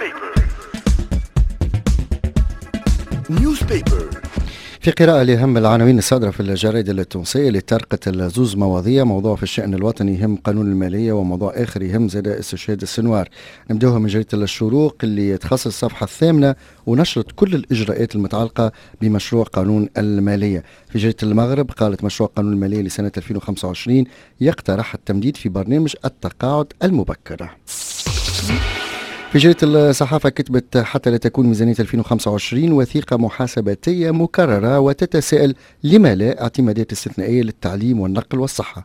نيوزبيبر في قراءة لأهم العناوين الصادرة في الجرائد التونسية اللي ترقت الزوز مواضيع، موضوع في الشأن الوطني يهم قانون المالية، وموضوع آخر يهم زاد استشهاد السنوار. نبداوها من جريدة الشروق اللي تخصص الصفحة الثامنة ونشرت كل الإجراءات المتعلقة بمشروع قانون المالية. في جريدة المغرب قالت مشروع قانون المالية لسنة 2025 يقترح التمديد في برنامج التقاعد المبكر. في جريدة الصحافة كتبت حتى لا تكون ميزانية 2025 وثيقة محاسباتية مكررة، وتتساءل لما لا اعتمادات استثنائية للتعليم والنقل والصحة.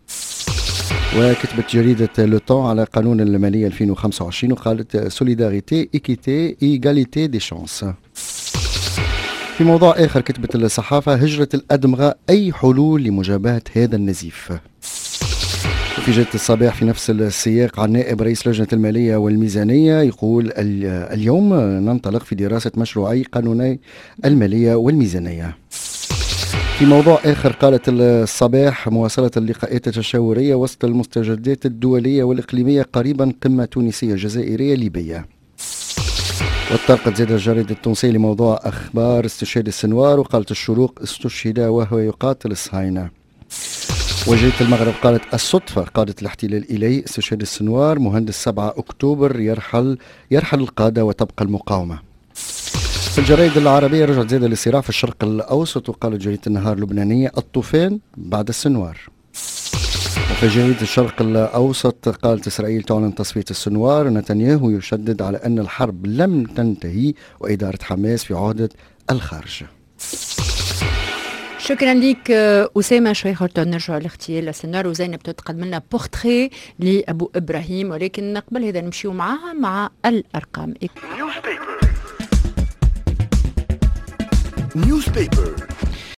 وكتبت جريدة لو طون على قانون المالية 2025 وقالت سوليداريتي إيكيتي إيغاليتي دي شانس. في موضوع آخر كتبت الصحافة هجرة الأدمغة أي حلول لمجابهة هذا النزيف. في جريدة الصباح في نفس السياق عن نائب رئيس لجنة المالية والميزانية يقول اليوم ننطلق في دراسة مشروعي قانوني المالية والميزانية. في موضوع آخر قالت الصباح مواصلة اللقاءات التشاورية وسط المستجدات الدولية والإقليمية، قريبا قمة تونسية جزائرية ليبية. واتطرقت زاد الجريدة التونسية لموضوع أخبار استشهاد السنوار، وقالت الشروق استشهد وهو يقاتل الصهاينة. وجريدة المغرب قالت الصدفة قادت الاحتلال إليه، استشهاد السنوار مهندس 7 أكتوبر يرحل القادة وتبقى المقاومة. في الجرائد العربية رجعت زيادة للصراع في الشرق الأوسط، وقالت جريدة النهار اللبنانية الطوفان بعد السنوار. وفي جريدة الشرق الأوسط قالت إسرائيل تعلن تصفية السنوار، نتنياهو يشدد على أن الحرب لم تنتهي وإدارة حماس في عهدة الخارج. شكرا لك أسامة. شوي خاطر نرجع لاغتيال السنوار، وزينب تقدم لنا بورتري لأبو إبراهيم، ولكن قبل هذا نمشيو معاها مع الأرقام. نيوزبيبر